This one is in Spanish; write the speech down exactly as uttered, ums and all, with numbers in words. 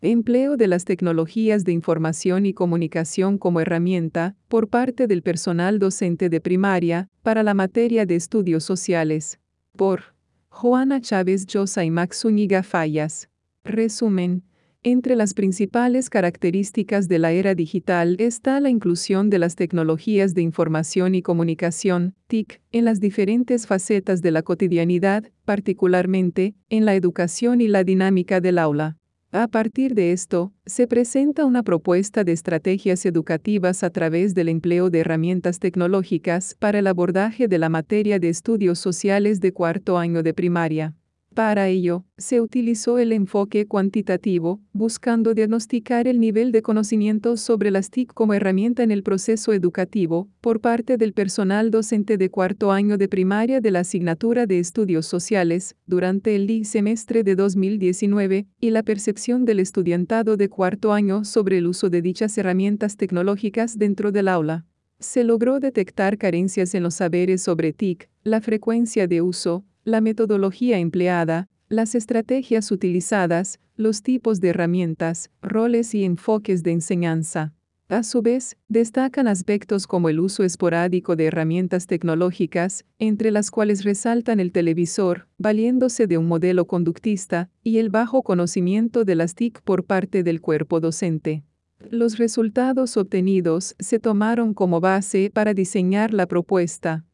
Empleo de las tecnologías de información y comunicación como herramienta, por parte del personal docente de primaria, para la materia de estudios sociales. Por Joana Chávez Llosa y Max Zúñiga Fallas. Resumen. Entre las principales características de la era digital está la inclusión de las tecnologías de información y comunicación, T I C, en las diferentes facetas de la cotidianidad, particularmente en la educación y la dinámica del aula. A partir de esto, se presenta una propuesta de estrategias educativas a través del empleo de herramientas tecnológicas para el abordaje de la materia de estudios sociales de cuarto año de primaria. Para ello, se utilizó el enfoque cuantitativo, buscando diagnosticar el nivel de conocimiento sobre las T I C como herramienta en el proceso educativo, por parte del personal docente de cuarto año de primaria de la asignatura de estudios sociales, durante el semestre de dos mil diecinueve, y la percepción del estudiantado de cuarto año sobre el uso de dichas herramientas tecnológicas dentro del aula. Se logró detectar carencias en los saberes sobre T I C, la frecuencia de uso, la metodología empleada, las estrategias utilizadas, los tipos de herramientas, roles y enfoques de enseñanza. A su vez, destacan aspectos como el uso esporádico de herramientas tecnológicas, entre las cuales resaltan el televisor, valiéndose de un modelo conductista, y el bajo conocimiento de las T I C por parte del cuerpo docente. Los resultados obtenidos se tomaron como base para diseñar la propuesta.